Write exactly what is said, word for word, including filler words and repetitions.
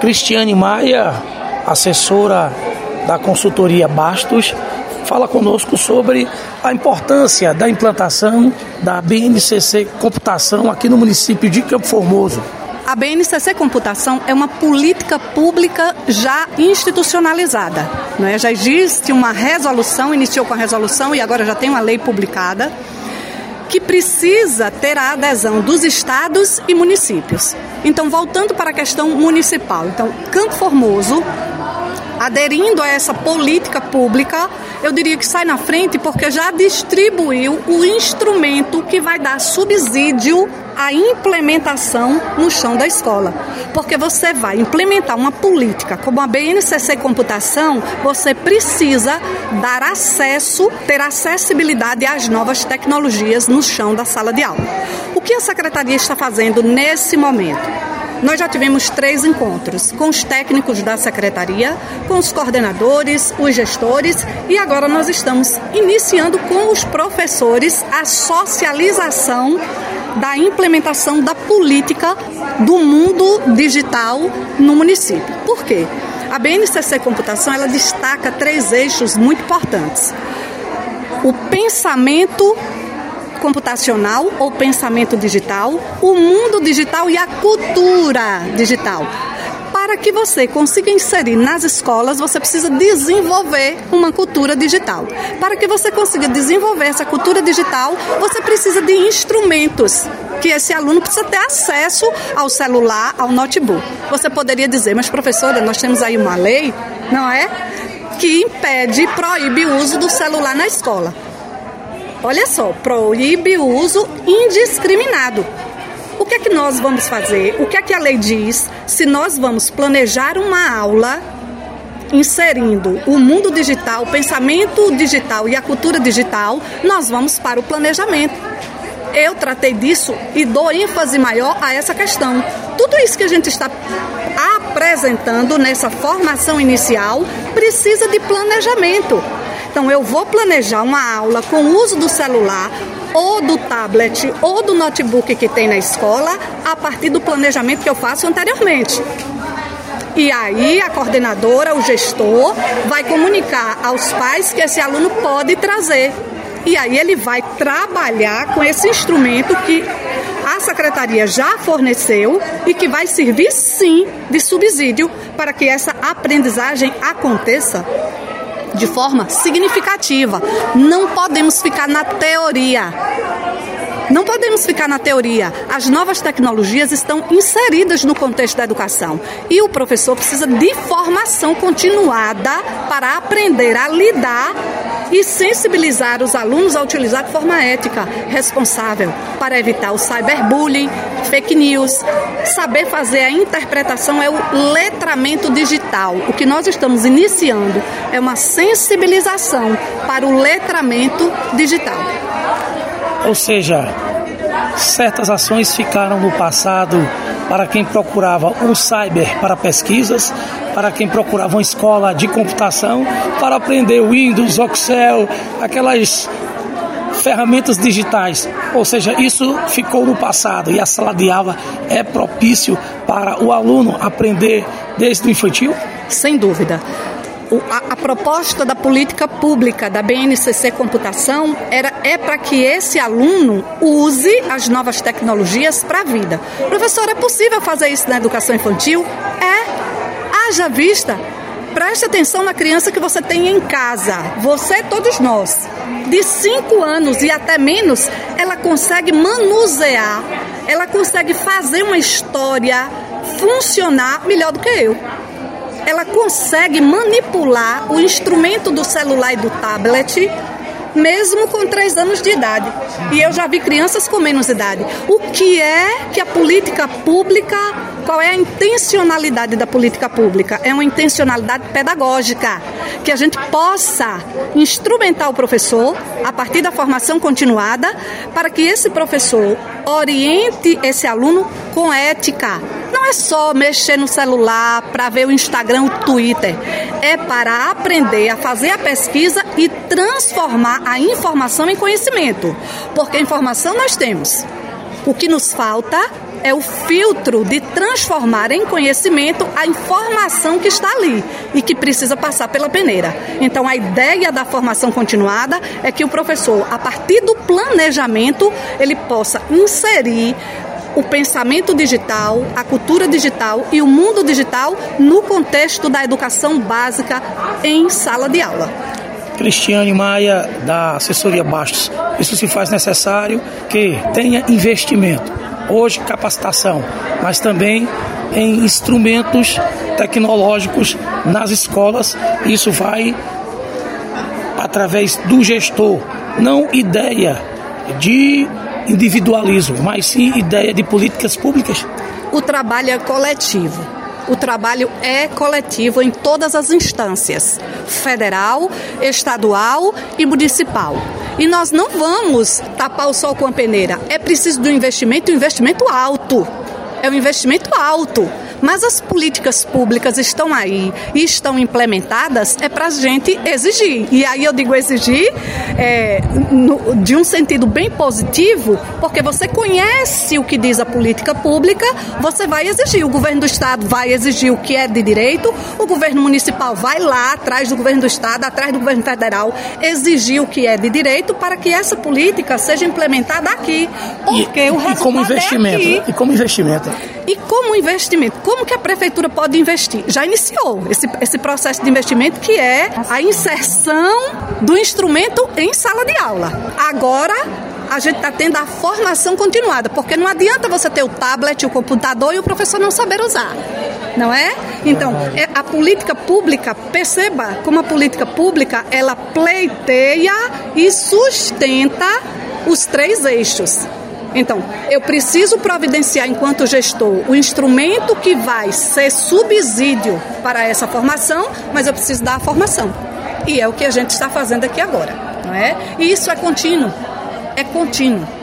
Cristiane Maia, assessora da consultoria Bastos, fala conosco sobre a importância da implantação da B N C C Computação aqui no município de Campo Formoso. A B N C C Computação é uma política pública já institucionalizada, não é? Já existe uma resolução, iniciou com a resolução e agora já tem uma lei publicada, que precisa ter a adesão dos estados e municípios. Então, voltando para a questão municipal, então, Campo Formoso, aderindo a essa política pública, eu diria que sai na frente porque já distribuiu o instrumento que vai dar subsídio à implementação no chão da escola. Porque você vai implementar uma política como a B N C C Computação, você precisa dar acesso, ter acessibilidade às novas tecnologias no chão da sala de aula. O que a Secretaria está fazendo nesse momento? Nós já tivemos três encontros com os técnicos da Secretaria, com os coordenadores, os gestores e agora nós estamos iniciando com os professores a socialização da implementação da política do mundo digital no município. Por quê? A B N C C Computação ela destaca três eixos muito importantes. O pensamento computacional ou pensamento digital, o mundo digital e a cultura digital. Para que você consiga inserir nas escolas, você precisa desenvolver uma cultura digital. Para que você consiga desenvolver essa cultura digital, você precisa de instrumentos, que esse aluno precisa ter acesso ao celular, ao notebook. Você poderia dizer, mas professora, nós temos aí uma lei, não é? Que impede, proíbe o uso do celular na escola. Olha só, proíbe o uso indiscriminado. O que é que nós vamos fazer? O que é que a lei diz se nós vamos planejar uma aula inserindo o mundo digital, o pensamento digital e a cultura digital? Nós vamos para o planejamento. Eu tratei disso e dou ênfase maior a essa questão. Tudo isso que a gente está apresentando nessa formação inicial precisa de planejamento. Então, eu vou planejar uma aula com o uso do celular, ou do tablet, ou do notebook que tem na escola, a partir do planejamento que eu faço anteriormente. E aí, a coordenadora, o gestor, vai comunicar aos pais que esse aluno pode trazer. E aí, ele vai trabalhar com esse instrumento que a Secretaria já forneceu e que vai servir, sim, de subsídio para que essa aprendizagem aconteça de forma significativa. Não podemos ficar na teoria. Não podemos ficar na teoria. As novas tecnologias estão inseridas no contexto da educação. E o professor precisa de formação continuada para aprender a lidar e sensibilizar os alunos a utilizar de forma ética, responsável, para evitar o cyberbullying, fake news. Saber fazer a interpretação é o letramento digital. O que nós estamos iniciando é uma sensibilização para o letramento digital. Ou seja, certas ações ficaram no passado para quem procurava um cyber para pesquisas, para quem procurava uma escola de computação para aprender Windows, Excel, aquelas ferramentas digitais. Ou seja, isso ficou no passado e a sala de aula é propício para o aluno aprender desde o infantil? Sem dúvida. A, a proposta da política pública da B N C C Computação era, é para que esse aluno use as novas tecnologias para a vida. Professor, é possível fazer isso na educação infantil? É. Haja vista. Preste atenção na criança que você tem em casa. Você, todos nós. De cinco anos e até menos, ela consegue manusear, ela consegue fazer uma história funcionar melhor do que eu. Ela consegue manipular o instrumento do celular e do tablet, mesmo com três anos de idade. E eu já vi crianças com menos idade. O que é que a política pública, qual é a intencionalidade da política pública? É uma intencionalidade pedagógica, que a gente possa instrumentar o professor, a partir da formação continuada, para que esse professor oriente esse aluno com ética. Não é só mexer no celular para ver o Instagram, o Twitter. É para aprender a fazer a pesquisa e transformar a informação em conhecimento. Porque informação nós temos. O que nos falta é o filtro de transformar em conhecimento a informação que está ali e que precisa passar pela peneira. Então, a ideia da formação continuada é que o professor, a partir do planejamento, ele possa inserir o pensamento digital, a cultura digital e o mundo digital no contexto da educação básica em sala de aula. Cristiane Maia, da assessoria Bastos, isso se faz necessário que tenha investimento, hoje capacitação, mas também em instrumentos tecnológicos nas escolas. Isso vai através do gestor, não ideia de individualismo, mas sim ideia de políticas públicas. O trabalho é coletivo. O trabalho é coletivo em todas as instâncias, federal, estadual e municipal. E nós não vamos tapar o sol com a peneira. É preciso de um investimento, um investimento alto. É um investimento alto. Mas as políticas públicas estão aí e estão implementadas, é para a gente exigir. E aí eu digo exigir é, no, de um sentido bem positivo, porque você conhece o que diz a política pública, você vai exigir. O governo do estado vai exigir o que é de direito, o governo municipal vai lá atrás do governo do estado, atrás do governo federal, exigir o que é de direito para que essa política seja implementada aqui. Porque e, o resultado e como investimento, é aqui. E como investimento. E como investimento, como que a prefeitura pode investir? Já iniciou esse, esse processo de investimento, que é a inserção do instrumento em sala de aula. Agora, a gente está tendo a formação continuada, porque não adianta você ter o tablet, o computador e o professor não saber usar, não é? Então, a política pública, perceba como a política pública, ela pleiteia e sustenta os três eixos. Então, eu preciso providenciar, enquanto gestor, o instrumento que vai ser subsídio para essa formação, mas eu preciso dar a formação. E é o que a gente está fazendo aqui agora, não é? E isso é contínuo, é contínuo.